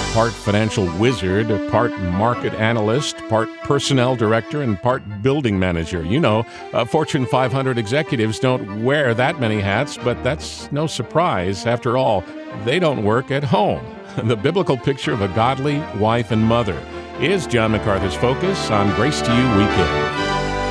part financial wizard, part market analyst, part personnel director, and part building manager. You know, Fortune 500 executives don't wear that many hats, but that's no surprise. After all, they don't work at home. The biblical picture of a godly wife and mother is John MacArthur's focus on Grace to You Weekend.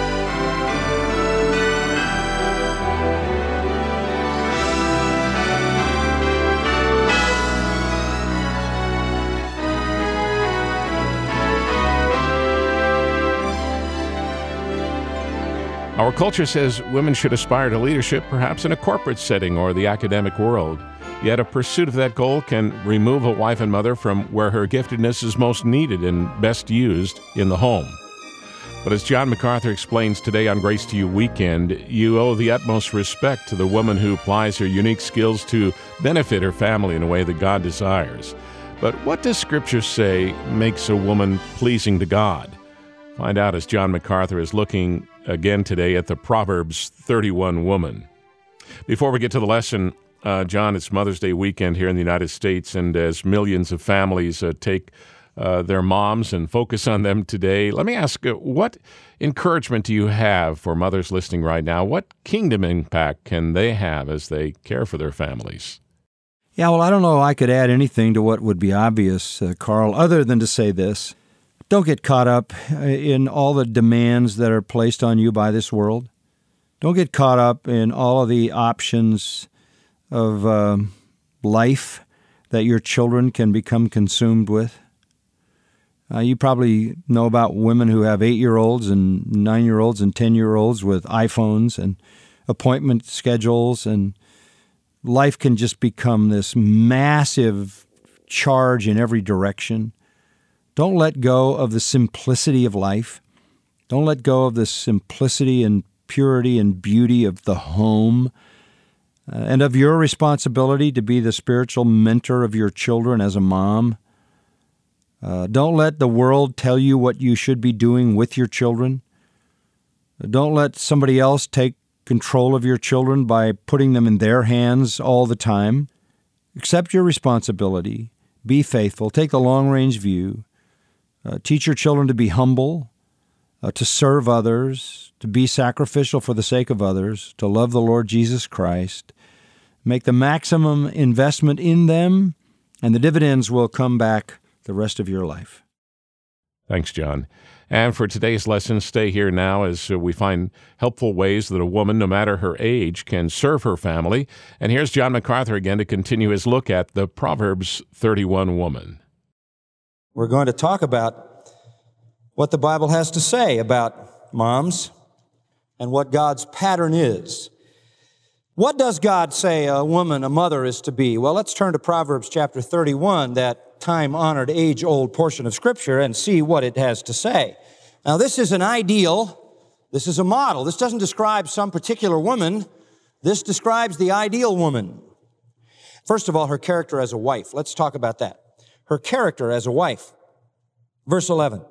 Our culture says women should aspire to leadership, perhaps in a corporate setting or the academic world. Yet a pursuit of that goal can remove a wife and mother from where her giftedness is most needed and best used, in the home. But as John MacArthur explains today on Grace to You Weekend, you owe the utmost respect to the woman who applies her unique skills to benefit her family in a way that God desires. But what does Scripture say makes a woman pleasing to God? Find out as John MacArthur is looking again today at the Proverbs 31 woman. Before we get to the lesson, John, it's Mother's Day weekend here in the United States, and as millions of families take their moms and focus on them today, let me ask, what encouragement do you have for mothers listening right now? What kingdom impact can they have as they care for their families? Yeah, well, I don't know I could add anything to what would be obvious, Carl, other than to say this. Don't get caught up in all the demands that are placed on you by this world. Don't get caught up in all of the options of life that your children can become consumed with. You probably know about women who have 8-year-olds and 9-year-olds and 10-year-olds with iPhones and appointment schedules, and life can just become this massive charge in every direction. Don't let go of the simplicity of life. Don't let go of the simplicity and purity and beauty of the home and of your responsibility to be the spiritual mentor of your children as a mom. Don't let the world tell you what you should be doing with your children. Don't let somebody else take control of your children by putting them in their hands all the time. Accept your responsibility. Be faithful. Take the long-range view. Teach your children to be humble, to serve others, to be sacrificial for the sake of others, to love the Lord Jesus Christ. Make the maximum investment in them, and the dividends will come back the rest of your life. Thanks, John. And for today's lesson, stay here now as we find helpful ways that a woman, no matter her age, can serve her family. And here's John MacArthur again to continue his look at the Proverbs 31 woman. We're going to talk about what the Bible has to say about moms and what God's pattern is. What does God say a woman, a mother, is to be? Well, let's turn to Proverbs chapter 31, that time-honored, age-old portion of Scripture, and see what it has to say. Now, this is an ideal. This is a model. This doesn't describe some particular woman. This describes the ideal woman. First of all, her character as a wife. Let's talk about that. Her character as a wife. Verse 11.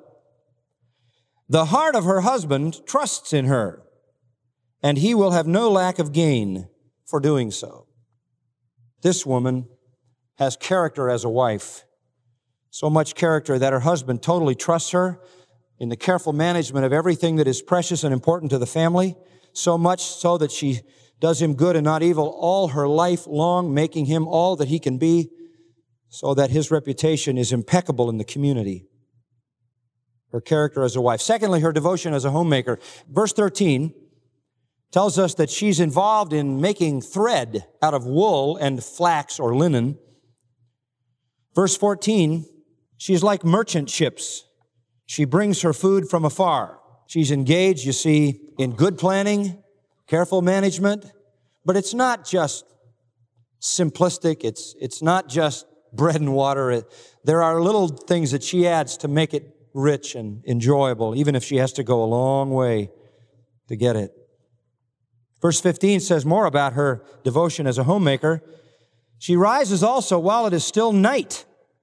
The heart of her husband trusts in her, and he will have no lack of gain for doing so. This woman has character as a wife. So much character that her husband totally trusts her in the careful management of everything that is precious and important to the family, so much so that she does him good and not evil all her life long, making him all that he can be, so that his reputation is impeccable in the community. Her character as a wife. Secondly, her devotion as a homemaker. Verse 13 tells us that she's involved in making thread out of wool and flax or linen. Verse 14, she's like merchant ships. She brings her food from afar. She's engaged, you see, in good planning, careful management, but it's not just simplistic. It's not just bread and water. There are little things that she adds to make it rich and enjoyable, even if she has to go a long way to get it. Verse 15 says more about her devotion as a homemaker. She rises also while it is still night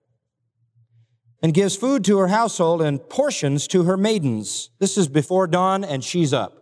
and gives food to her household and portions to her maidens. This is before dawn, and she's up.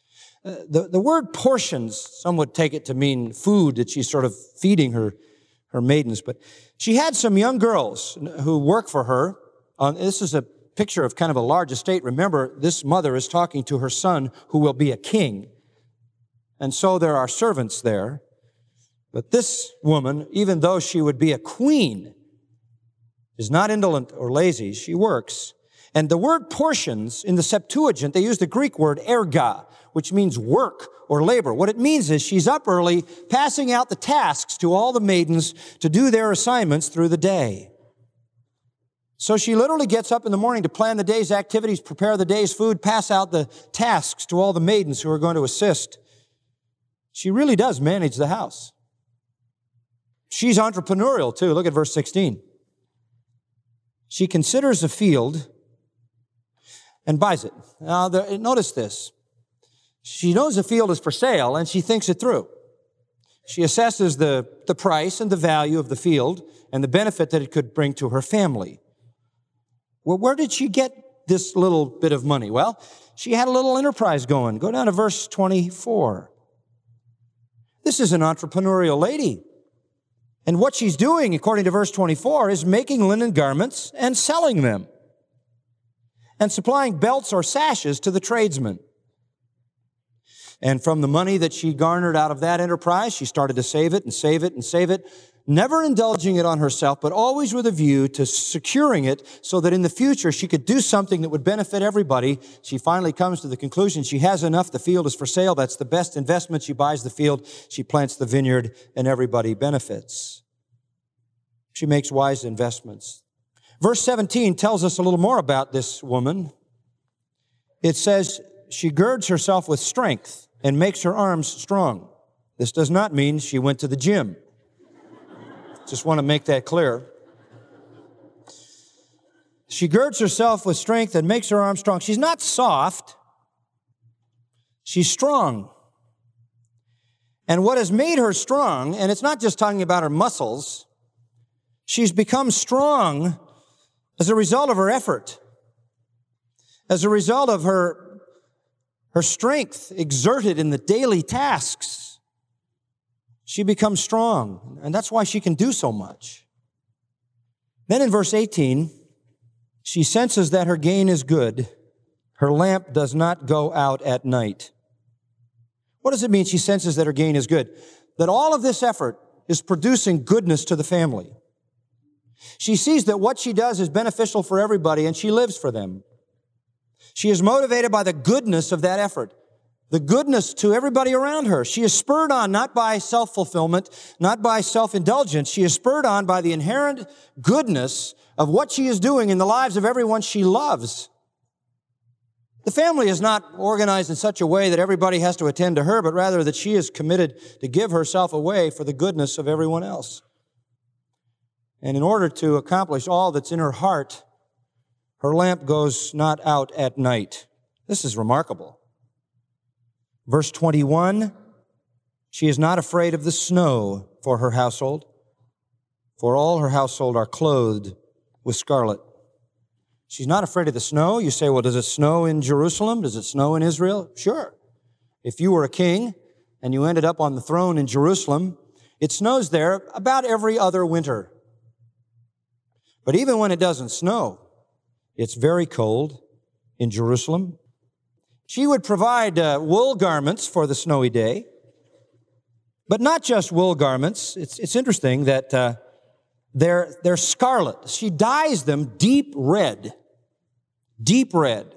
The word portions, some would take it to mean food, that she's sort of feeding her her maidens. But she had some young girls who work for her. This is a picture of kind of a large estate. Remember, this mother is talking to her son who will be a king. And so there are servants there. But this woman, even though she would be a queen, is not indolent or lazy. She works. And the word portions in the Septuagint, they use the Greek word erga, which means work or labor. What it means is she's up early, passing out the tasks to all the maidens to do their assignments through the day. So she literally gets up in the morning to plan the day's activities, prepare the day's food, pass out the tasks to all the maidens who are going to assist. She really does manage the house. She's entrepreneurial too. Look at verse 16. She considers a field and buys it. Now, notice this. She knows the field is for sale and she thinks it through. She assesses the price and the value of the field and the benefit that it could bring to her family. Well, where did she get this little bit of money? Well, she had a little enterprise going. Go down to verse 24. This is an entrepreneurial lady. And what she's doing, according to verse 24, is making linen garments and selling them and supplying belts or sashes to the tradesmen. And from the money that she garnered out of that enterprise, she started to save it and save it and save it, never indulging it on herself, but always with a view to securing it so that in the future she could do something that would benefit everybody. She finally comes to the conclusion she has enough. The field is for sale. That's the best investment. She buys the field. She plants the vineyard and everybody benefits. She makes wise investments. Verse 17 tells us a little more about this woman. It says, she girds herself with strength and makes her arms strong. This does not mean she went to the gym. Just want to make that clear. She girds herself with strength and makes her arms strong. She's not soft. She's strong. And what has made her strong, and it's not just talking about her muscles, she's become strong as a result of her effort, as a result of her strength exerted in the daily tasks. She becomes strong, and that's why she can do so much. Then in verse 18, she senses that her gain is good. Her lamp does not go out at night. What does it mean she senses that her gain is good? That all of this effort is producing goodness to the family. She sees that what she does is beneficial for everybody, and she lives for them. She is motivated by the goodness of that effort, the goodness to everybody around her. She is spurred on not by self-fulfillment, not by self-indulgence. She is spurred on by the inherent goodness of what she is doing in the lives of everyone she loves. The family is not organized in such a way that everybody has to attend to her, but rather that she is committed to give herself away for the goodness of everyone else. And in order to accomplish all that's in her heart, her lamp goes not out at night. This is remarkable. Verse 21, she is not afraid of the snow for her household, for all her household are clothed with scarlet. She's not afraid of the snow. You say, well, does it snow in Jerusalem? Does it snow in Israel? Sure. If you were a king and you ended up on the throne in Jerusalem, it snows there about every other winter. But even when it doesn't snow, it's very cold in Jerusalem. She would provide wool garments for the snowy day, but not just wool garments. It's interesting that they're scarlet. She dyes them deep red. Deep red.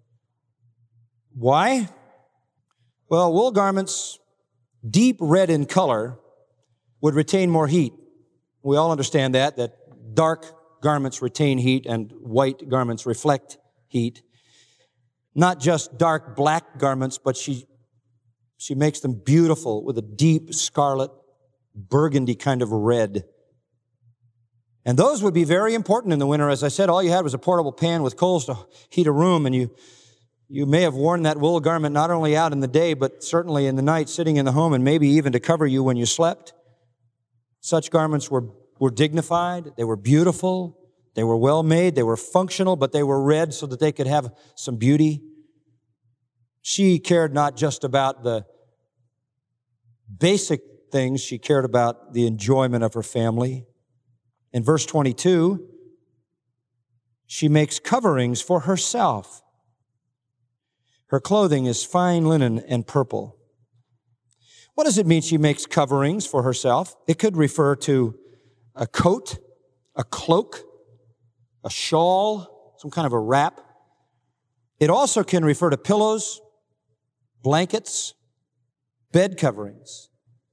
Why? Well, wool garments, deep red in color, would retain more heat. We all understand that dark garments retain heat and white garments reflect heat. Not just dark black garments, but she makes them beautiful with a deep scarlet, burgundy kind of red. And those would be very important in the winter. As I said, all you had was a portable pan with coals to heat a room, and you may have worn that wool garment not only out in the day, but certainly in the night, sitting in the home, and maybe even to cover you when you slept. Such garments were dignified, they were beautiful, they were well made, they were functional, but they were red so that they could have some beauty. She cared not just about the basic things. She cared about the enjoyment of her family. In verse 22, she makes coverings for herself. Her clothing is fine linen and purple. What does it mean she makes coverings for herself? It could refer to a coat, a cloak, a shawl, some kind of a wrap. It also can refer to pillows, blankets, bed coverings.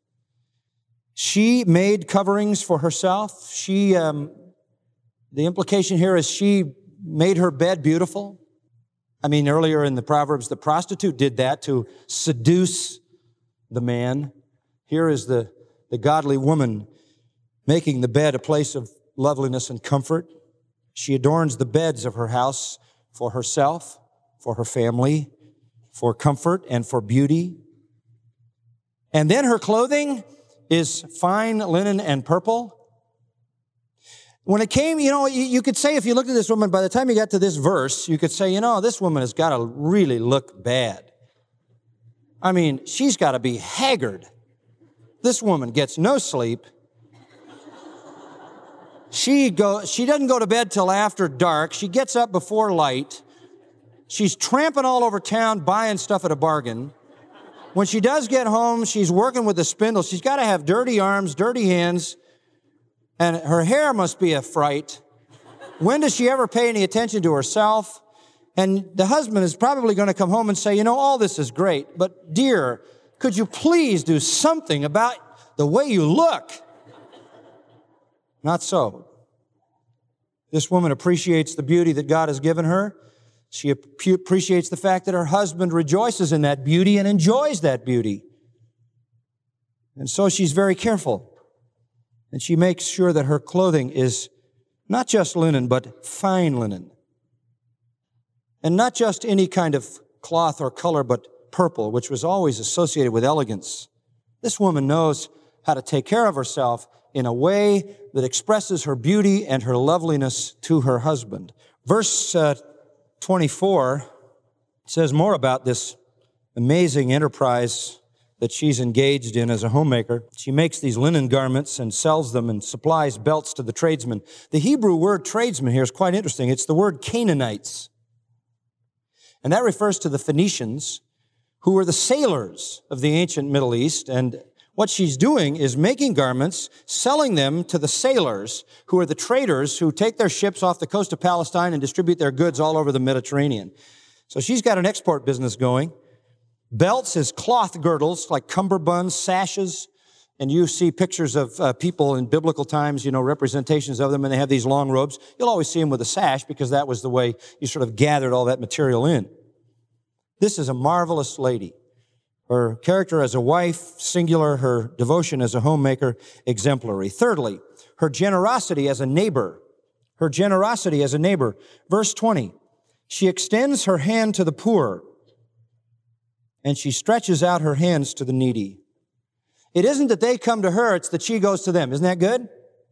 She made coverings for herself. The implication here is she made her bed beautiful. I mean, earlier in the Proverbs, the prostitute did that to seduce the man. Here is the godly woman making the bed a place of loveliness and comfort. She adorns the beds of her house for herself, for her family, for comfort and for beauty. And then her clothing is fine linen and purple. When it came, you could say, if you looked at this woman, by the time you got to this verse, you could say, this woman has got to really look bad. I mean, she's got to be haggard. This woman gets no sleep. She doesn't go to bed till after dark. She gets up before light. She's tramping all over town buying stuff at a bargain. When she does get home, she's working with a spindle. She's got to have dirty arms, dirty hands, and her hair must be a fright. When does she ever pay any attention to herself? And the husband is probably going to come home and say, all this is great, but dear, could you please do something about the way you look? Not so. This woman appreciates the beauty that God has given her. She appreciates the fact that her husband rejoices in that beauty and enjoys that beauty. And so she's very careful. And she makes sure that her clothing is not just linen, but fine linen. And not just any kind of cloth or color, but purple, which was always associated with elegance. This woman knows how to take care of herself in a way that expresses her beauty and her loveliness to her husband. Verse 24 says more about this amazing enterprise that she's engaged in as a homemaker. She makes these linen garments and sells them and supplies belts to the tradesmen. The Hebrew word tradesman here is quite interesting. It's the word Canaanites. And that refers to the Phoenicians, who were the sailors of the ancient Middle East. And what she's doing is making garments, selling them to the sailors, who are the traders who take their ships off the coast of Palestine and distribute their goods all over the Mediterranean. So she's got an export business going. Belts is cloth girdles like cummerbunds, sashes, and you see pictures of people in biblical times, representations of them, and they have these long robes. You'll always see them with a sash because that was the way you sort of gathered all that material in. This is a marvelous lady. Her character as a wife, singular, her devotion as a homemaker, exemplary. Thirdly, her generosity as a neighbor. Her generosity as a neighbor. Verse 20, she extends her hand to the poor, and she stretches out her hands to the needy. It isn't that they come to her, it's that she goes to them. Isn't that good?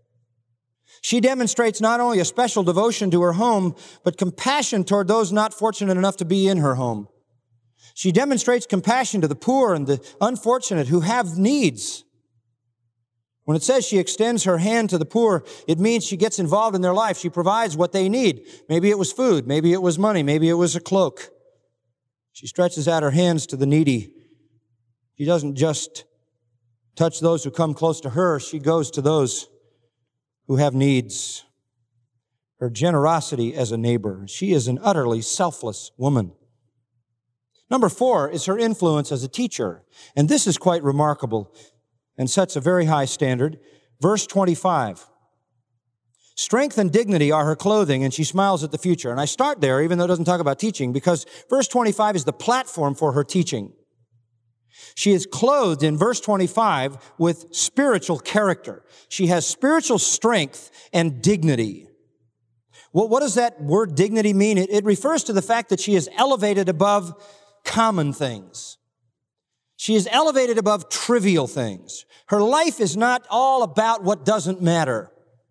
She demonstrates not only a special devotion to her home, but compassion toward those not fortunate enough to be in her home. She demonstrates compassion to the poor and the unfortunate who have needs. When it says she extends her hand to the poor, it means she gets involved in their life. She provides what they need. Maybe it was food. Maybe it was money. Maybe it was a cloak. She stretches out her hands to the needy. She doesn't just touch those who come close to her. She goes to those who have needs. Her generosity as a neighbor. She is an utterly selfless woman. Number 4 is her influence as a teacher. And this is quite remarkable and sets a very high standard. Verse 25. Strength and dignity are her clothing, and she smiles at the future. And I start there, even though it doesn't talk about teaching, because verse 25 is the platform for her teaching. She is clothed in verse 25 with spiritual character. She has spiritual strength and dignity. Well, what does that word dignity mean? It refers to the fact that she is elevated above common things. She is elevated above trivial things. Her life is not all about what doesn't matter.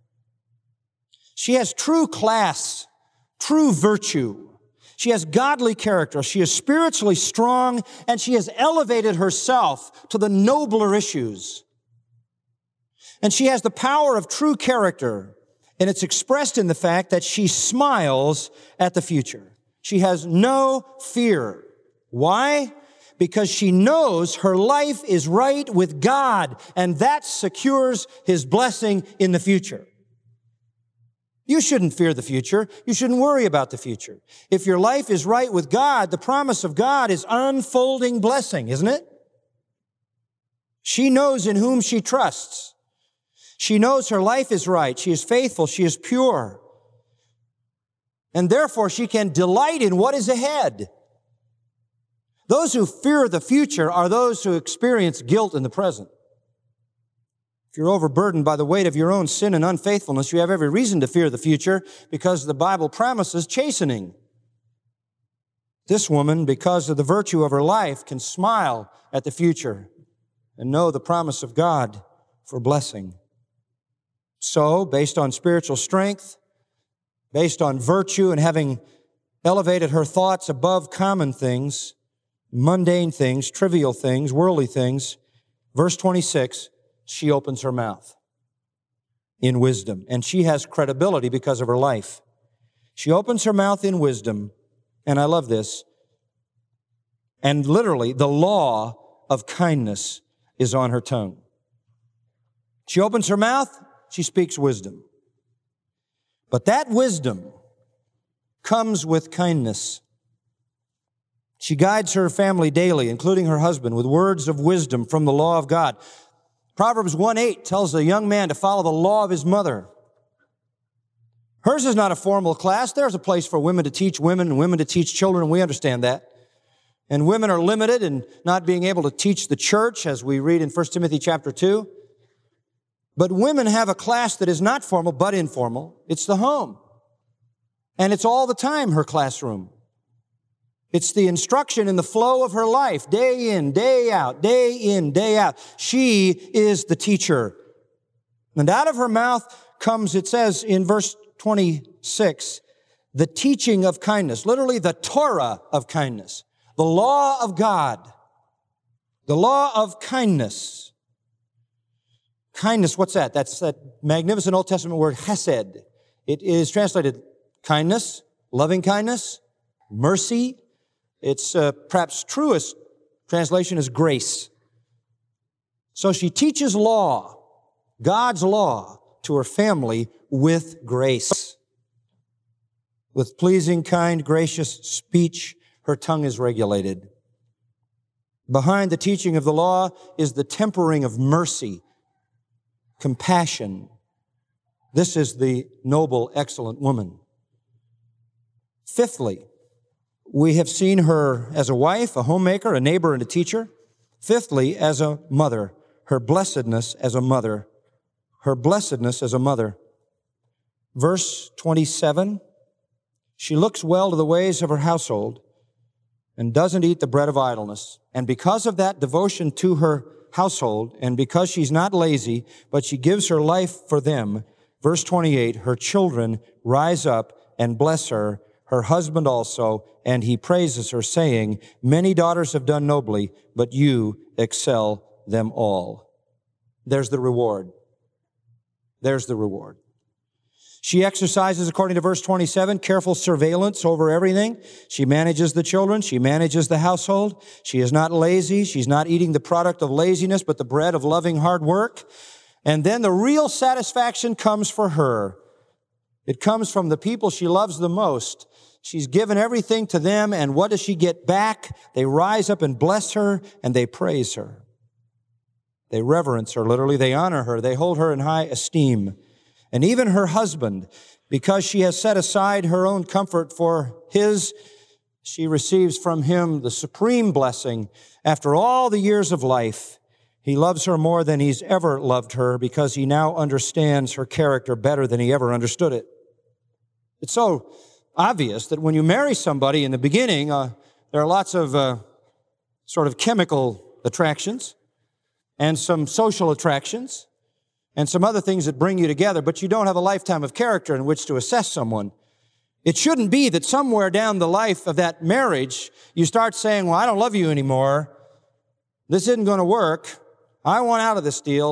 She has true class, true virtue. She has godly character. She is spiritually strong, and she has elevated herself to the nobler issues And she has the power of true character, and it's expressed in the fact that she smiles at the future. She has no fear. Why? Because she knows her life is right with God, and that secures His blessing in the future. You shouldn't fear the future. You shouldn't worry about the future. If your life is right with God, the promise of God is unfolding blessing, isn't it? She knows in whom she trusts. She knows her life is right. She is faithful. She is pure. And therefore, she can delight in what is ahead. Those who fear the future are those who experience guilt in the present. If you're overburdened by the weight of your own sin and unfaithfulness, you have every reason to fear the future because the Bible promises chastening. This woman, because of the virtue of her life, can smile at the future and know the promise of God for blessing. So, based on spiritual strength, based on virtue and having elevated her thoughts above common things, mundane things, trivial things, worldly things, verse 26, she opens her mouth in wisdom. And she has credibility because of her life. She opens her mouth in wisdom, and I love this, and literally the law of kindness is on her tongue. She opens her mouth, she speaks wisdom. But that wisdom comes with kindness. She guides her family daily, including her husband, with words of wisdom from the law of God. Proverbs 1:8 tells the young man to follow the law of his mother. Hers is not a formal class. There's a place for women to teach women and women to teach children, and we understand that. And women are limited in not being able to teach the church, as we read in 1 Timothy chapter 2. But women have a class that is not formal, but informal. It's the home. And it's all the time her classroom. It's the instruction in the flow of her life, day in, day out, day in, day out. She is the teacher. And out of her mouth comes, it says in verse 26, the teaching of kindness, literally the Torah of kindness, the law of God, the law of kindness. Kindness, what's that? That's that magnificent Old Testament word, chesed. It is translated kindness, loving kindness, mercy. Its perhaps truest translation is grace. So she teaches law, God's law, to her family with grace. With pleasing, kind, gracious speech, her tongue is regulated. Behind the teaching of the law is the tempering of mercy, compassion. This is the noble, excellent woman. Fifthly, we have seen her as a wife, a homemaker, a neighbor, and a teacher. Fifthly, as a mother, her blessedness as a mother. Her blessedness as a mother. Verse 27, she looks well to the ways of her household and doesn't eat the bread of idleness. And because of that devotion to her household, and because she's not lazy, but she gives her life for them, verse 28, her children rise up and bless her, her husband also, and he praises her, saying, many daughters have done nobly, but you excel them all. There's the reward. There's the reward. She exercises, according to verse 27, careful surveillance over everything. She manages the children. She manages the household. She is not lazy. She's not eating the product of laziness, but the bread of loving hard work. And then the real satisfaction comes for her. It comes from the people she loves the most. She's given everything to them, and what does she get back? They rise up and bless her, and they praise her. They reverence her, literally. They honor her. They hold her in high esteem. And even her husband, because she has set aside her own comfort for his, she receives from him the supreme blessing. After all the years of life, he loves her more than he's ever loved her because he now understands her character better than he ever understood it. It's so obvious that when you marry somebody in the beginning, there are lots of sort of chemical attractions and some social attractions and some other things that bring you together, but you don't have a lifetime of character in which to assess someone. It shouldn't be that somewhere down the life of that marriage, you start saying, well, I don't love you anymore. This isn't going to work. I want out of this deal.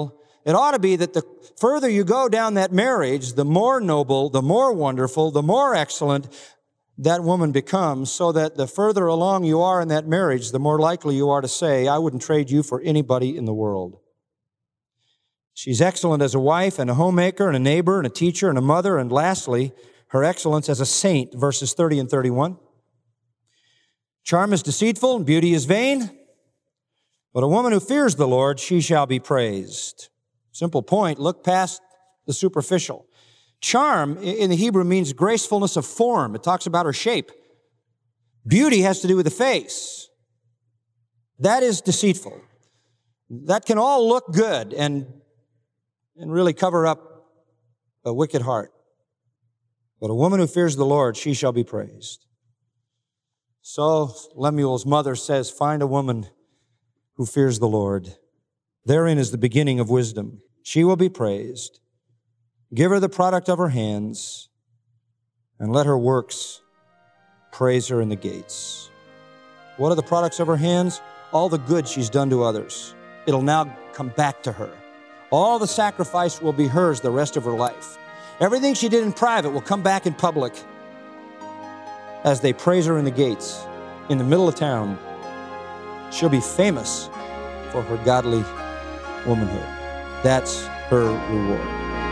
It ought to be that the further you go down that marriage, the more noble, the more wonderful, the more excellent that woman becomes, so that the further along you are in that marriage, the more likely you are to say, I wouldn't trade you for anybody in the world. She's excellent as a wife and a homemaker and a neighbor and a teacher and a mother, and lastly, her excellence as a saint, verses 30 and 31. Charm is deceitful and beauty is vain, but a woman who fears the Lord, she shall be praised. Simple point, look past the superficial. Charm in the Hebrew means gracefulness of form. It talks about her shape. Beauty has to do with the face. That is deceitful. That can all look good and really cover up a wicked heart. But a woman who fears the Lord, she shall be praised. So Lemuel's mother says, find a woman who fears the Lord. Therein is the beginning of wisdom. She will be praised. Give her the product of her hands, and let her works praise her in the gates. What are the products of her hands? All the good she's done to others. It'll now come back to her. All the sacrifice will be hers the rest of her life. Everything she did in private will come back in public as they praise her in the gates, in the middle of town. She'll be famous for her godly womanhood. That's her reward.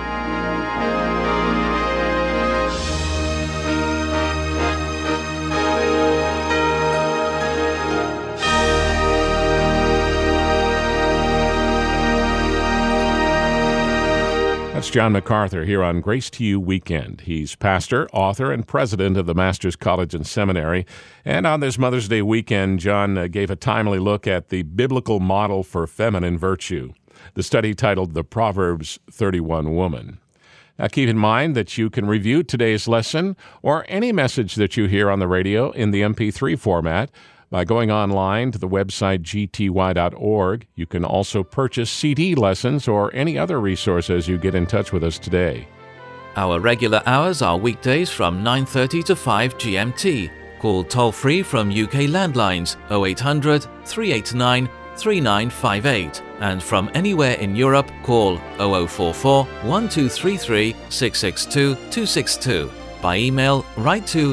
That's John MacArthur here on Grace to You Weekend. He's pastor, author, and president of the Masters College and Seminary. And on this Mother's Day weekend, John gave a timely look at the biblical model for feminine virtue, the study titled The Proverbs 31 Woman. Now, keep in mind that you can review today's lesson or any message that you hear on the radio in the MP3 format by going online to the website gty.org. You can also purchase CD lessons or any other resource as you get in touch with us today. Our regular hours are weekdays from 9:30 to 5 GMT. Call toll-free from UK landlines 0800 389 3958. And from anywhere in Europe, call 0044 1233 662 262. By email, write to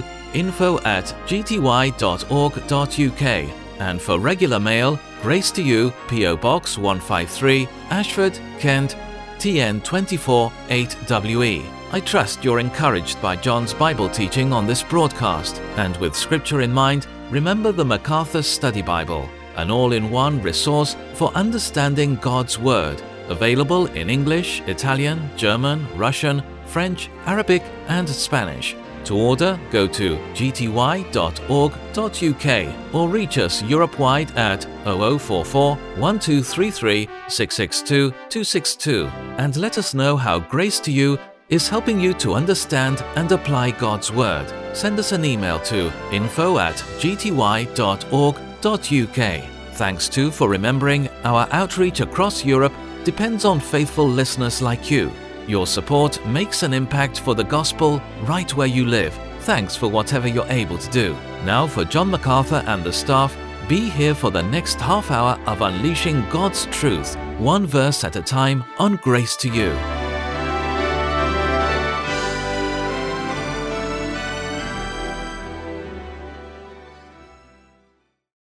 info@gty.org.uk, and for regular mail, Grace to You, P.O. Box 153, Ashford, Kent, TN 24 8WE. I trust you're encouraged by John's Bible teaching on this broadcast, and with Scripture in mind, remember the MacArthur Study Bible, an all-in-one resource for understanding God's Word, available in English, Italian, German, Russian, French, Arabic, and Spanish. To order, go to gty.org.uk or reach us Europe-wide at 0044 1233 662 262 and let us know how Grace to You is helping you to understand and apply God's Word. Send us an email to info@gty.org.uk. Thanks too for remembering our outreach across Europe depends on faithful listeners like you. Your support makes an impact for the gospel right where you live. Thanks for whatever you're able to do. Now for John MacArthur and the staff, be here for the next half hour of unleashing God's truth, one verse at a time on Grace to You.